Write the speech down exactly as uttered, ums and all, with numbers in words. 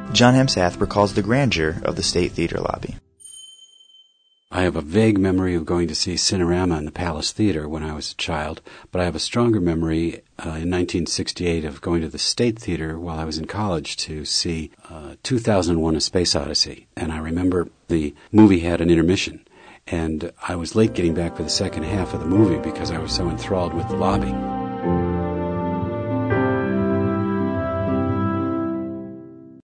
John Hemsath recalls the grandeur of the State Theater lobby. I have a vague memory of going to see Cinerama in the Palace Theater when I was a child, but I have a stronger memory uh, in nineteen sixty-eight of going to the State Theater while I was in college to see uh, two thousand one: A Space Odyssey. And I remember the movie had an intermission, and I was late getting back for the second half of the movie because I was so enthralled with the lobby.